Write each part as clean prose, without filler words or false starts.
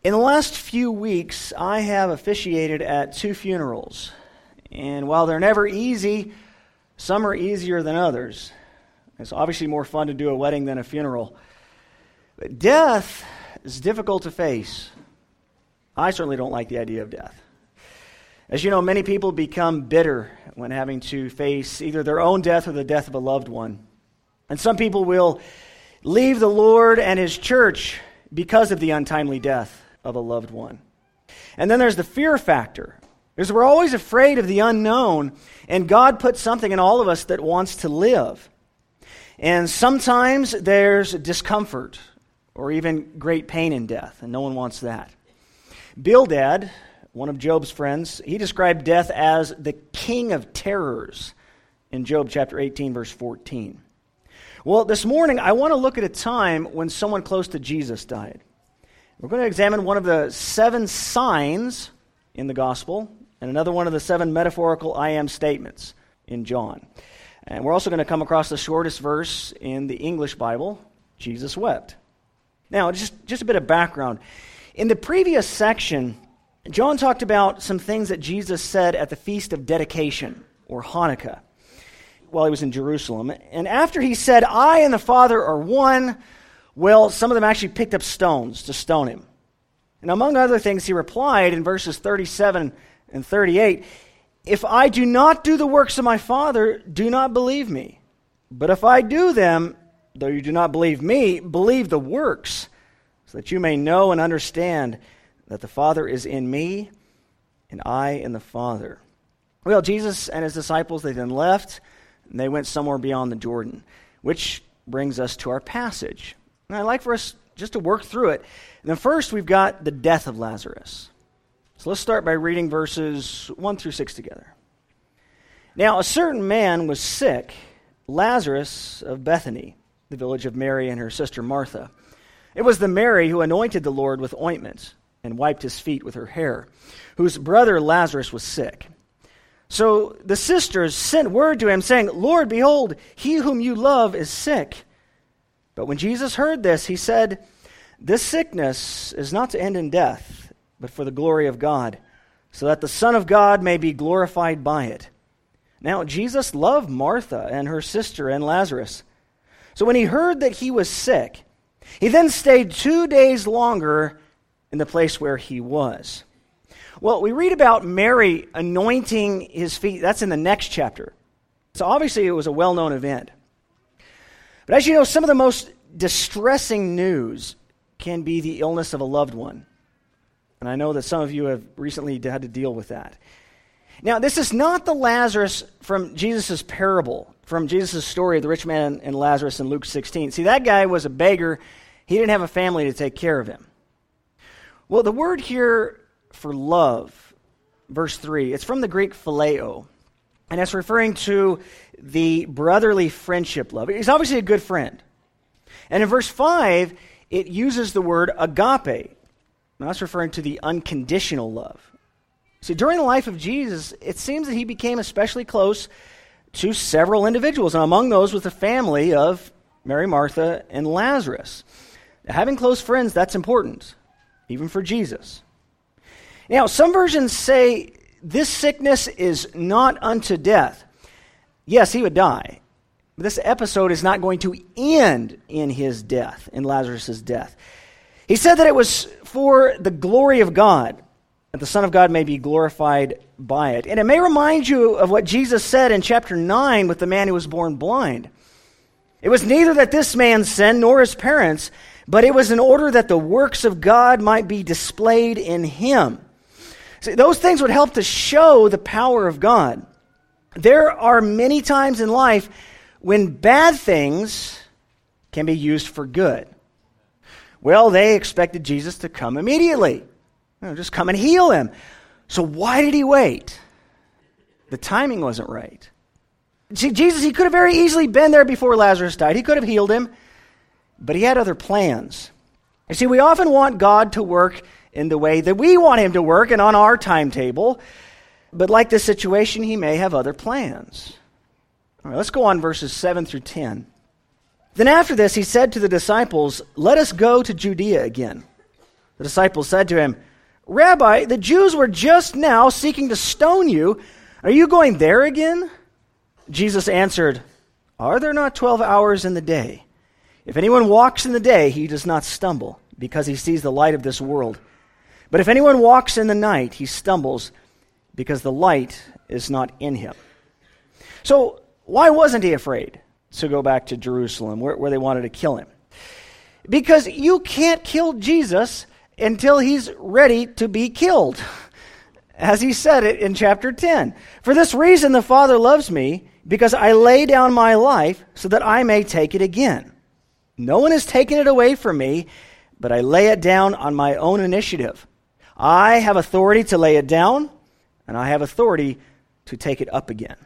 In the last few weeks, I have officiated at 2 funerals. And while they're never easy, some are easier than others. It's obviously more fun to do a wedding than a funeral. But death is difficult to face. I certainly don't like the idea of death. As you know, many people become bitter when having to face either their own death or the death of a loved one. And some people will leave the Lord and His church because of the untimely death of a loved one. And then there's the fear factor. Because we're always afraid of the unknown, and God put something in all of us that wants to live. And sometimes there's discomfort or even great pain in death, and no one wants that. Bildad, one of Job's friends, he described death as the king of terrors in Job chapter 18, verse 14. Well, this morning I want to look at a time when someone close to Jesus died. We're going to examine one of the 7 signs in the gospel and another one of the 7 metaphorical I am statements in John. And we're also going to come across the shortest verse in the English Bible, Jesus wept. Now, just a bit of background. In the previous section, John talked about some things that Jesus said at the Feast of Dedication, or Hanukkah, while he was in Jerusalem. And after he said, I and the Father are one, well, some of them actually picked up stones to stone him. And among other things, he replied in verses 37 and 38, if I do not do the works of my Father, do not believe me. But if I do them, though you do not believe me, believe the works, so that you may know and understand that the Father is in me, and I in the Father. Well, Jesus and his disciples, they then left, and they went somewhere beyond the Jordan, which brings us to our passage. And I'd like for us just to work through it. And then first, we've got the death of Lazarus. So let's start by reading verses 1 through 6 together. Now, a certain man was sick, Lazarus of Bethany, the village of Mary and her sister Martha. It was the Mary who anointed the Lord with ointment and wiped his feet with her hair, whose brother Lazarus was sick. So the sisters sent word to him, saying, Lord, behold, he whom you love is sick. But when Jesus heard this, he said, this sickness is not to end in death, but for the glory of God, so that the Son of God may be glorified by it. Now Jesus loved Martha and her sister and Lazarus. So when he heard that he was sick, he then stayed 2 days longer in the place where he was. Well, we read about Mary anointing his feet. That's in the next chapter. So obviously it was a well-known event. But as you know, some of the most distressing news can be the illness of a loved one. And I know that some of you have recently had to deal with that. Now, this is not the Lazarus from Jesus' parable, from Jesus' story of the rich man and Lazarus in Luke 16. See, that guy was a beggar. He didn't have a family to take care of him. Well, the word here for love, verse 3, it's from the Greek phileo. And it's referring to the brotherly friendship love. He's obviously a good friend. And in verse 5, it uses the word agape. Now that's referring to the unconditional love. See, during the life of Jesus, it seems that he became especially close to several individuals. And among those was the family of Mary, Martha, and Lazarus. Now, having close friends, that's important, even for Jesus. Now, some versions say this sickness is not unto death. Yes, he would die. But this episode is not going to end in his death, in Lazarus' death. He said that it was for the glory of God, that the Son of God may be glorified by it. And it may remind you of what Jesus said in chapter 9 with the man who was born blind. It was neither that this man sinned nor his parents, but it was in order that the works of God might be displayed in him. See, those things would help to show the power of God. There are many times in life when bad things can be used for good. Well, they expected Jesus to come immediately. Just come and heal him. So why did he wait? The timing wasn't right. See, Jesus, he could have very easily been there before Lazarus died. He could have healed him, but he had other plans. You see, we often want God to work in the way that we want him to work and on our timetable. But like this situation, he may have other plans. All right, let's go on verses 7 through 10. Then after this, he said to the disciples, "Let us go to Judea again." The disciples said to him, "Rabbi, the Jews were just now seeking to stone you. Are you going there again?" Jesus answered, "Are there not 12 hours in the day? If anyone walks in the day, he does not stumble, because he sees the light of this world. But if anyone walks in the night, he stumbles, because the light is not in him." So why wasn't he afraid to go back to Jerusalem, where they wanted to kill him? Because you can't kill Jesus until he's ready to be killed. As he said it in chapter 10. "For this reason the Father loves me, because I lay down my life so that I may take it again. No one has taken it away from me, but I lay it down on my own initiative. I have authority to lay it down, and I have authority to take it up again."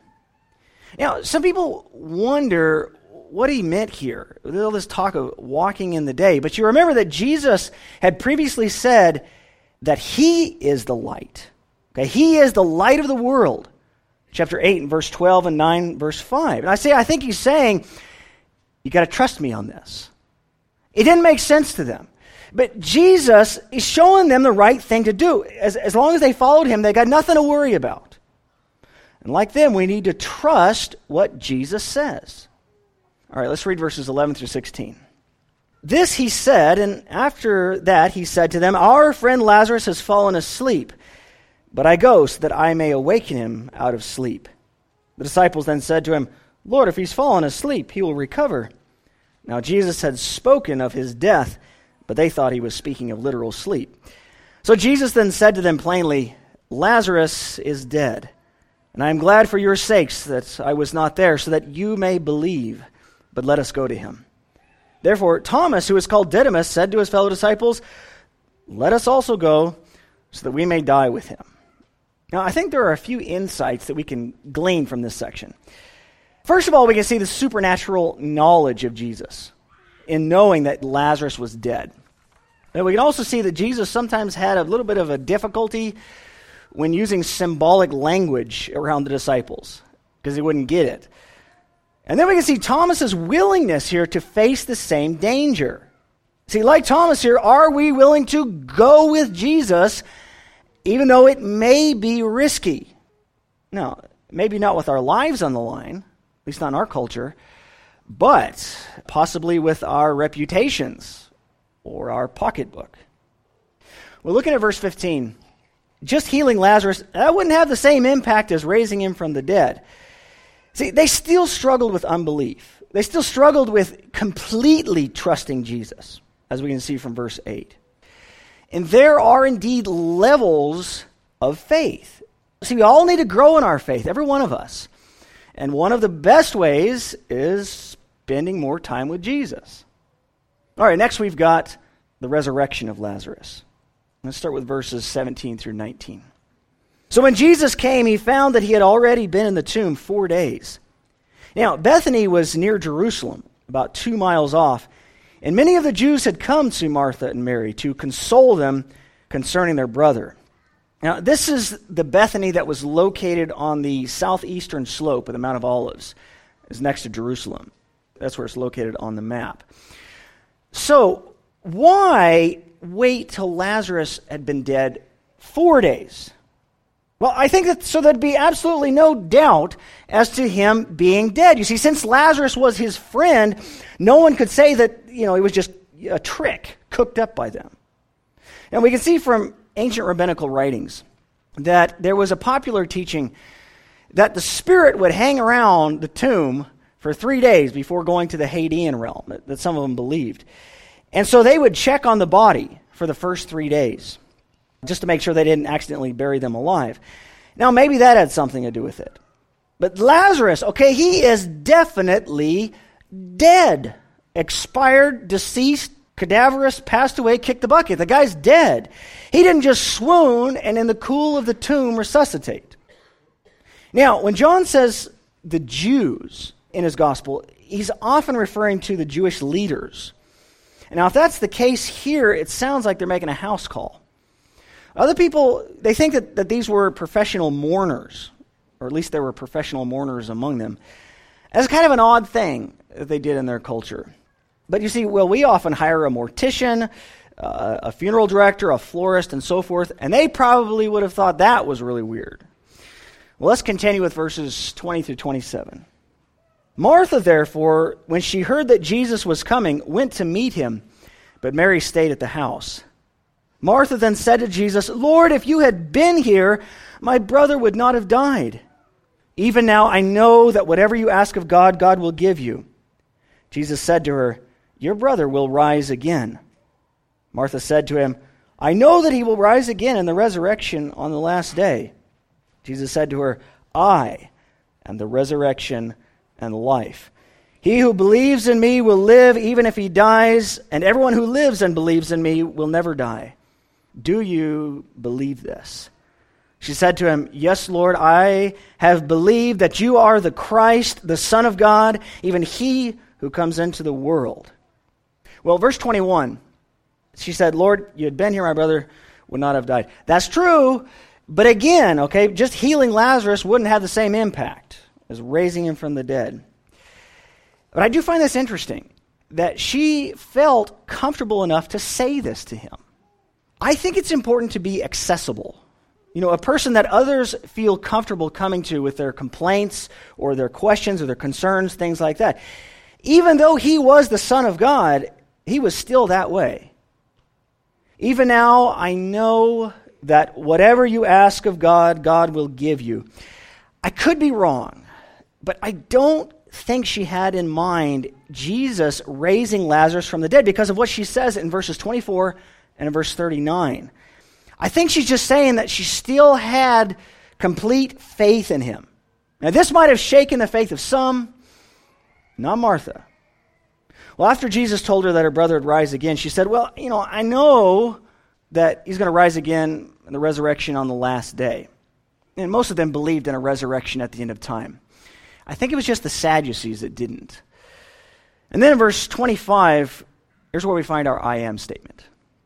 Now, some people wonder what he meant here. There's all this talk of walking in the day. But you remember that Jesus had previously said that he is the light. Okay, he is the light of the world. Chapter 8 and verse 12 and 9 verse 5. And I think he's saying, you got to trust me on this. It didn't make sense to them. But Jesus is showing them the right thing to do. As long as they followed him, they got nothing to worry about. And like them, we need to trust what Jesus says. All right, let's read verses 11 through 16. "This he said, and after that he said to them, 'Our friend Lazarus has fallen asleep, but I go so that I may awaken him out of sleep.' The disciples then said to him, 'Lord, if he's fallen asleep, he will recover.' Now Jesus had spoken of his death, but they thought he was speaking of literal sleep. So Jesus then said to them plainly, 'Lazarus is dead, and I am glad for your sakes that I was not there, so that you may believe. But let us go to him.' Therefore Thomas, who is called Didymus, said to his fellow disciples, 'Let us also go, so that we may die with him.'" Now, I think there are a few insights that we can glean from this section. First of all, we can see the supernatural knowledge of Jesus in knowing that Lazarus was dead. And we can also see that Jesus sometimes had a little bit of a difficulty when using symbolic language around the disciples, because he wouldn't get it. And then we can see Thomas's willingness here to face the same danger. See, like Thomas here, are we willing to go with Jesus even though it may be risky? Now, maybe not with our lives on the line, at least not in our culture, but possibly with our reputations or our pocketbook. Well, looking at verse 15, just healing Lazarus, that wouldn't have the same impact as raising him from the dead. See, they still struggled with unbelief. They still struggled with completely trusting Jesus, as we can see from verse 8. And there are indeed levels of faith. See, we all need to grow in our faith, every one of us. And one of the best ways is spending more time with Jesus. All right, next we've got the resurrection of Lazarus. Let's start with verses 17 through 19. "So when Jesus came, he found that he had already been in the tomb 4 days. Now, Bethany was near Jerusalem, about 2 miles off, and many of the Jews had come to Martha and Mary to console them concerning their brother. Now, this is the Bethany that was located on the southeastern slope of the Mount of Olives. It's next to Jerusalem. That's where it's located on the map. So, why wait till Lazarus had been dead 4 days? Well, I think that so there'd be absolutely no doubt as to him being dead. You see, since Lazarus was his friend, no one could say that, it was just a trick cooked up by them. And we can see from ancient rabbinical writings that there was a popular teaching that the spirit would hang around the tomb for 3 days before going to the Hadean realm, that some of them believed. And so they would check on the body for the first 3 days, just to make sure they didn't accidentally bury them alive. Now, maybe that had something to do with it. But Lazarus, he is definitely dead. Expired, deceased, cadaverous, passed away, kicked the bucket. The guy's dead. He didn't just swoon and in the cool of the tomb resuscitate. Now, when John says the Jews in his gospel, he's often referring to the Jewish leaders. Now, if that's the case here, it sounds like they're making a house call. Other people, they think that these were professional mourners, or at least there were professional mourners among them. That's kind of an odd thing that they did in their culture. But you see, we often hire a mortician, a funeral director, a florist, and so forth, and they probably would have thought that was really weird. Well, let's continue with verses 20 through 27. Martha, therefore, when she heard that Jesus was coming, went to meet him, but Mary stayed at the house. Martha then said to Jesus, "Lord, if you had been here, my brother would not have died. Even now I know that whatever you ask of God, God will give you." Jesus said to her, "Your brother will rise again." Martha said to him, "I know that he will rise again in the resurrection on the last day." Jesus said to her, "I am the resurrection and the life. He who believes in me will live even if he dies, and everyone who lives and believes in me will never die. Do you believe this?" She said to him, "Yes, Lord, I have believed that you are the Christ, the Son of God, even he who comes into the world." Well, verse 21, she said, "Lord, you had been here, my brother would not have died." That's true, but again, okay, just healing Lazarus wouldn't have the same impact as raising him from the dead. But I do find this interesting, that she felt comfortable enough to say this to him. I think it's important to be accessible. You know, a person that others feel comfortable coming to with their complaints or their questions or their concerns, things like that. Even though he was the Son of God, he was still that way. Even now, I know that whatever you ask of God, God will give you. I could be wrong, but I don't think she had in mind Jesus raising Lazarus from the dead because of what she says in verses 24 and in verse 39. I think she's just saying that she still had complete faith in him. Now, this might have shaken the faith of some, not Martha. Well, after Jesus told her that her brother would rise again, she said, "Well, I know that he's going to rise again in the resurrection on the last day." And most of them believed in a resurrection at the end of time. I think it was just the Sadducees that didn't. And then in verse 25, here's where we find our I am statement.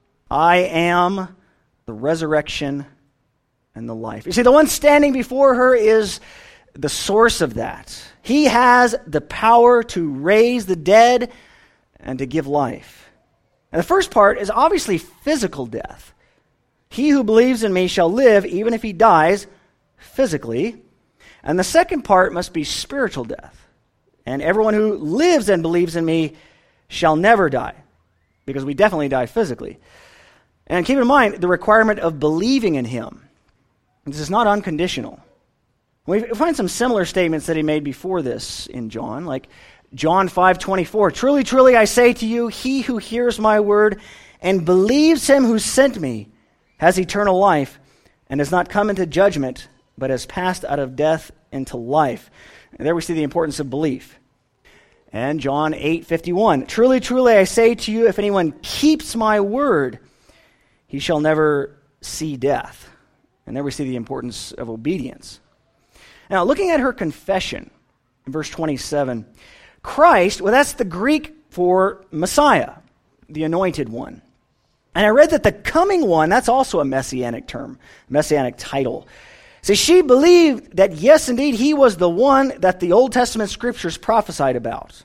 I am the resurrection and the life. You see, the one standing before her is the source of that. He has the power to raise the dead and to give life. And the first part is obviously physical death. He who believes in me shall live even if he dies physically. And the second part must be spiritual death. And everyone who lives and believes in me shall never die, because we definitely die physically. And keep in mind the requirement of believing in him. This is not unconditional. We find some similar statements that he made before this in John, like John 5:24. "Truly, truly, I say to you, he who hears my word and believes him who sent me has eternal life and has not come into judgment, but has passed out of death into life." And there we see the importance of belief. And John 8:51. "Truly, truly, I say to you, if anyone keeps my word, he shall never see death." And there we see the importance of obedience. Now, looking at her confession in verse 27, Christ, well, that's the Greek for Messiah, the anointed one. And I read that the coming one, that's also a messianic term, messianic title. See, she believed that, yes, indeed, he was the one that the Old Testament scriptures prophesied about.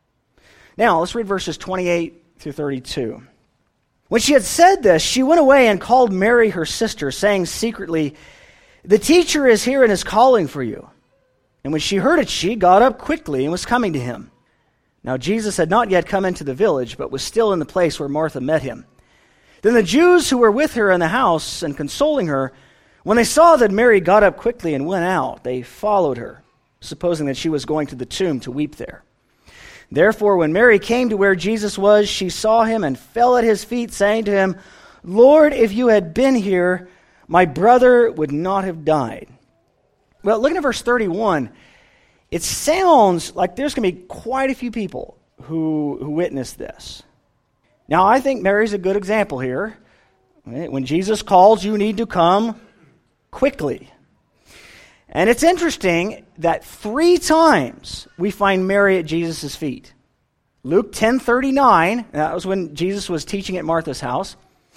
Now, let's read verses 28 through 32. "When she had said this, she went away and called Mary, her sister, saying secretly, 'The teacher is here and is calling for you.' And when she heard it, she got up quickly and was coming to him. Now Jesus had not yet come into the village, but was still in the place where Martha met him. Then the Jews who were with her in the house and consoling her, when they saw that Mary got up quickly and went out, they followed her, supposing that she was going to the tomb to weep there. Therefore, when Mary came to where Jesus was, she saw him and fell at his feet, saying to him, 'Lord, if you had been here, my brother would not have died.'" Well, looking at verse 31, it sounds like there's going to be quite a few people who witnessed this. Now, I think Mary's a good example here. When Jesus calls, you need to come quickly. And it's interesting that 3 times we find Mary at Jesus' feet. Luke 10:39, that was when Jesus was teaching at Martha's house.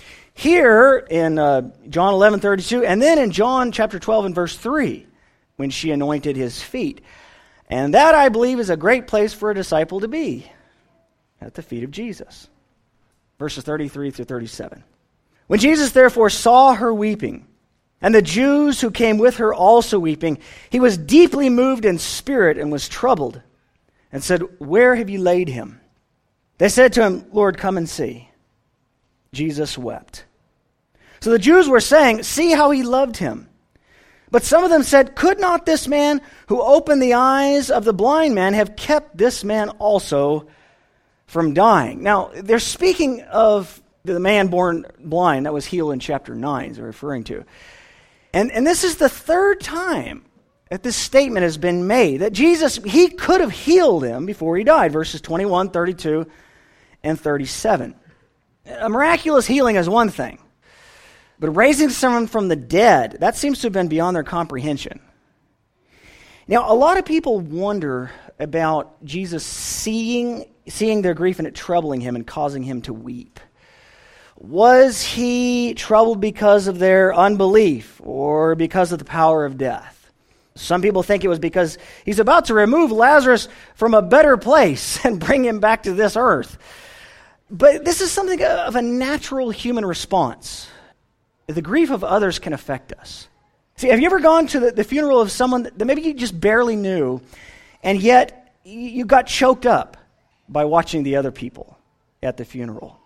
Here in John 11:32, and then in John chapter 12 and verse 3, when she anointed his feet. And that, I believe, is a great place for a disciple to be, at the feet of Jesus. verses 33 through 37. When Jesus therefore saw her weeping, and the Jews who came with her also weeping, he was deeply moved in spirit and was troubled, and said, "Where have you laid him?" They said to him, "Lord, come and see." Jesus wept. So the Jews were saying, "See how he loved him." But some of them said, "Could not this man who opened the eyes of the blind man have kept this man also from dying?" Now, they're speaking of the man born blind that was healed in chapter 9, they're referring to. And this is the third time that this statement has been made, that Jesus, he could have healed him before he died, verses 21, 32, and 37. A miraculous healing is one thing, but raising someone from the dead, that seems to have been beyond their comprehension. Now, a lot of people wonder about Jesus seeing their grief and it troubling him and causing him to weep. Was he troubled because of their unbelief or because of the power of death? Some people think it was because he's about to remove Lazarus from a better place and bring him back to this earth. But this is something of a natural human response. The grief of others can affect us. See, have you ever gone to the funeral of someone that maybe you just barely knew, and yet you got choked up by watching the other people at the funeral?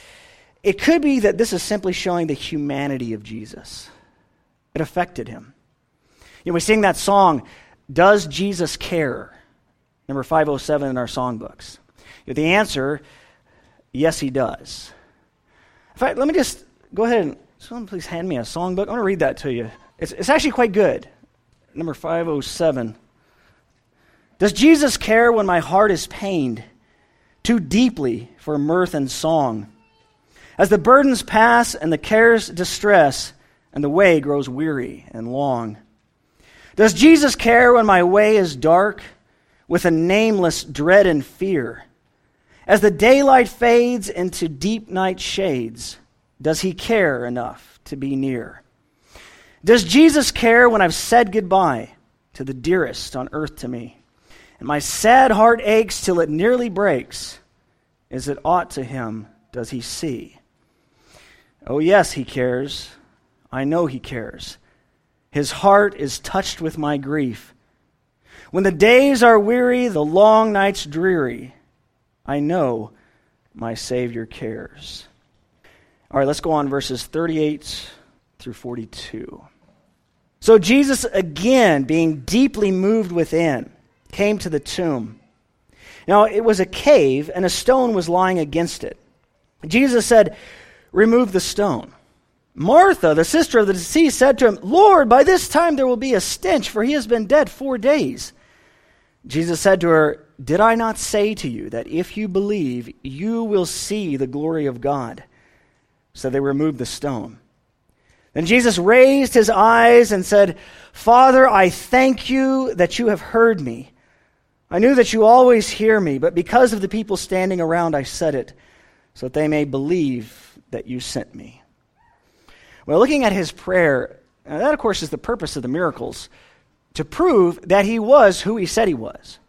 It could be that this is simply showing the humanity of Jesus. It affected him. You know, we sing that song, "Does Jesus Care?" Number 507 in our songbooks. The answer, yes, he does. In fact, let me just go ahead and, someone please hand me a songbook. I want to read that to you. It's actually quite good. Number 507. "Does Jesus care when my heart is pained too deeply for mirth and song? As the burdens pass and the cares distress, and the way grows weary and long. Does Jesus care when my way is dark, with a nameless dread and fear? As the daylight fades into deep night shades, does he care enough to be near? Does Jesus care when I've said goodbye to the dearest on earth to me, and my sad heart aches till it nearly breaks? As it ought to him, does he see? Oh yes, he cares. I know he cares. His heart is touched with my grief. When the days are weary, the long nights dreary, I know my Savior cares." All right, let's go on verses 38 through 42. "So Jesus, again, being deeply moved within, came to the tomb. Now it was a cave, and a stone was lying against it. Jesus said, 'Remove the stone.' Martha, the sister of the deceased, said to him, 'Lord, by this time there will be a stench, for he has been dead 4 days.' Jesus said to her, 'Did I not say to you that if you believe, you will see the glory of God?' So they removed the stone. Then Jesus raised his eyes and said, 'Father, I thank you that you have heard me. I knew that you always hear me, but because of the people standing around, I said it, so that they may believe that you sent me.'" Well, looking at his prayer, that of course is the purpose of the miracles, to prove that he was who he said he was.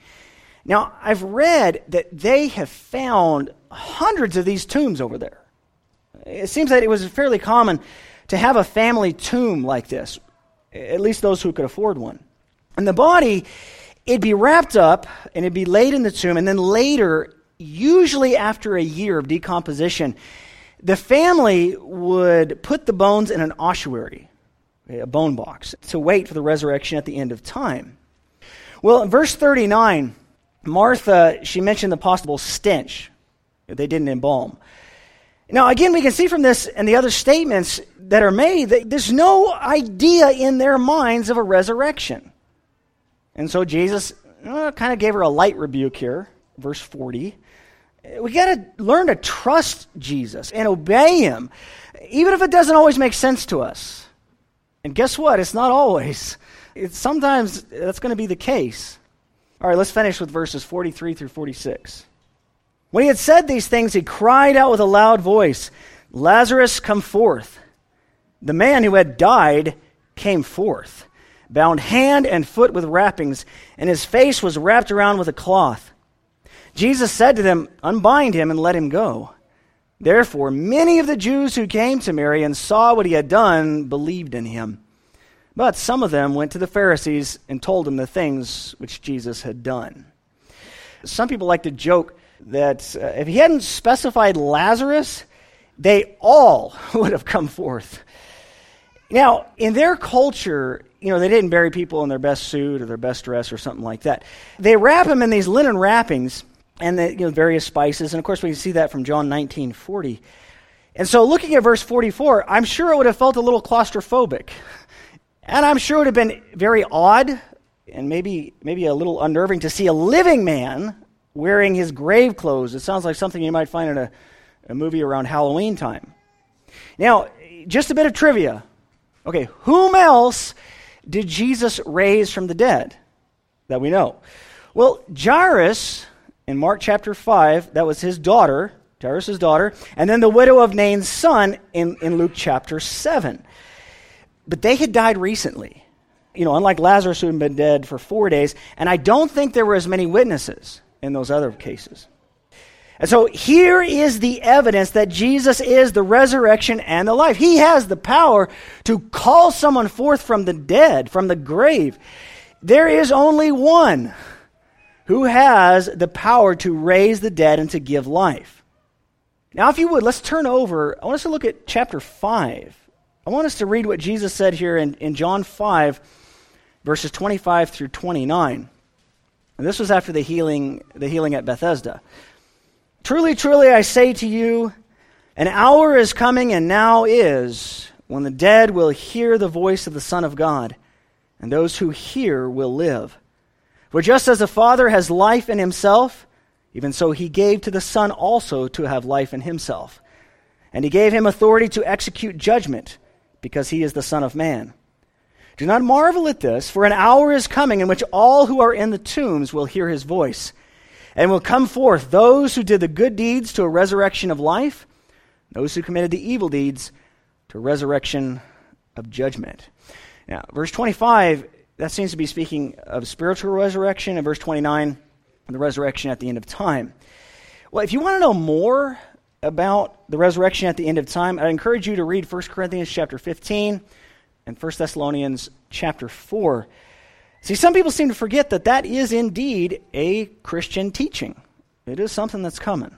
Now, I've read that they have found hundreds of these tombs over there. It seems that it was fairly common to have a family tomb like this, at least those who could afford one. And the body, it'd be wrapped up and it'd be laid in the tomb, and then later, usually after a year of decomposition, the family would put the bones in an ossuary, a bone box, to wait for the resurrection at the end of time. Well, in verse 39, Martha, she mentioned the possible stench if they didn't embalm. Now, again, we can see from this and the other statements that are made that there's no idea in their minds of a resurrection. And so Jesus kind of gave her a light rebuke here, verse 40. We got to learn to trust Jesus and obey him, even if it doesn't always make sense to us. And guess what? It's not always. Sometimes that's going to be the case. All right, let's finish with verses 43 through 46. "When he had said these things, he cried out with a loud voice, 'Lazarus, come forth.' The man who had died came forth, bound hand and foot with wrappings, and his face was wrapped around with a cloth. Jesus said to them, 'Unbind him and let him go.' Therefore, many of the Jews who came to Mary and saw what he had done believed in him. But some of them went to the Pharisees and told them the things which Jesus had done. Some people like to joke that if he hadn't specified Lazarus, they all would have come forth. Now, in their culture, they didn't bury people in their best suit or their best dress or something like that. They wrap them in these linen wrappings and various spices. And of course, we can see that from John 19:40. And so looking at verse 44, I'm sure it would have felt a little claustrophobic. And I'm sure it would have been very odd and maybe a little unnerving to see a living man wearing his grave clothes. It sounds like something you might find in a movie around Halloween time. Now, just a bit of trivia. Okay, whom else did Jesus raise from the dead that we know? Well, Jairus, in Mark chapter 5, that was his daughter, Jairus' daughter, and then the widow of Nain's son in Luke chapter 7. But they had died recently. Unlike Lazarus, who had been dead for 4 days, and I don't think there were as many witnesses in those other cases. And so here is the evidence that Jesus is the resurrection and the life. He has the power to call someone forth from the dead, from the grave. There is only one who has the power to raise the dead and to give life. Now, if you would, let's turn over. I want us to look at chapter 5. I want us to read what Jesus said here in John 5, verses 25 through 29. And this was after the healing at Bethesda. Truly, truly, I say to you, an hour is coming and now is, when the dead will hear the voice of the Son of God, and those who hear will live. For just as the Father has life in himself, even so he gave to the Son also to have life in himself. And he gave him authority to execute judgment, because he is the Son of Man. Do not marvel at this, for an hour is coming in which all who are in the tombs will hear his voice, and will come forth, those who did the good deeds to a resurrection of life, those who committed the evil deeds to a resurrection of judgment. Now, verse 25, that seems to be speaking of spiritual resurrection, and verse 29, the resurrection at the end of time. Well, if you want to know more about the resurrection at the end of time, I encourage you to read 1 Corinthians chapter 15 and 1 Thessalonians chapter 4. See, some people seem to forget that is indeed a Christian teaching. It is something that's coming.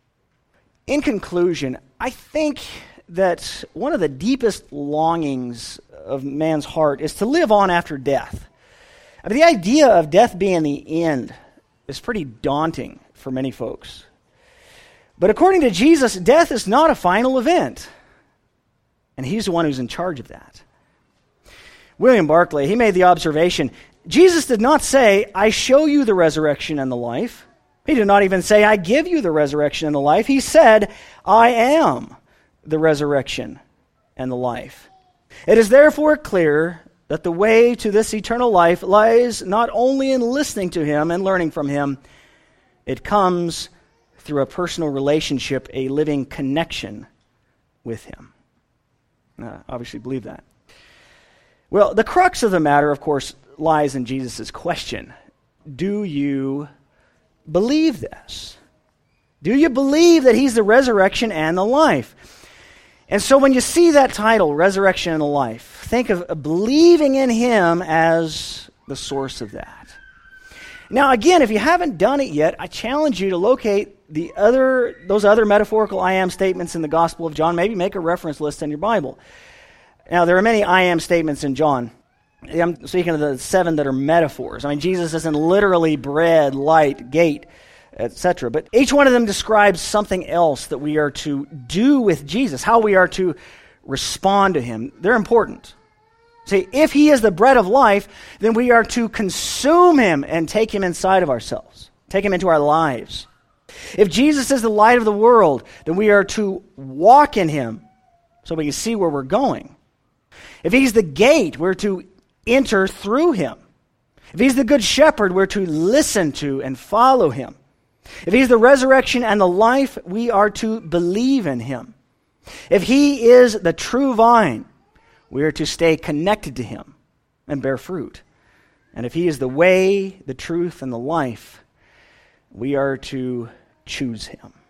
In conclusion, I think that one of the deepest longings of man's heart is to live on after death. I mean, the idea of death being the end is pretty daunting for many folks. But according to Jesus, death is not a final event. And he's the one who's in charge of that. William Barclay, he made the observation, Jesus did not say, I show you the resurrection and the life. He did not even say, I give you the resurrection and the life. He said, I am the resurrection and the life. It is therefore clear that the way to this eternal life lies not only in listening to him and learning from him, it comes through a personal relationship, a living connection with him. I obviously believe that. Well, the crux of the matter, of course, lies in Jesus' question. Do you believe this? Do you believe that he's the resurrection and the life? And so when you see that title, Resurrection and the Life, think of believing in him as the source of that. Now, again, if you haven't done it yet, I challenge you to locate those other metaphorical I am statements in the Gospel of John. Maybe make a reference list in your Bible. Now, there are many I am statements in John. I'm speaking of the 7 that are metaphors. I mean, Jesus isn't literally bread, light, gate, etc. But each one of them describes something else that we are to do with Jesus, how we are to respond to him. They're important. See, if he is the bread of life, then we are to consume him and take him inside of ourselves, take him into our lives. If Jesus is the light of the world, then we are to walk in him so we can see where we're going. If he's the gate, we're to enter through him. If he's the good shepherd, we're to listen to and follow him. If he's the resurrection and the life, we are to believe in him. If he is the true vine, we are to stay connected to him and bear fruit. And if he is the way, the truth, and the life, we are to choose him.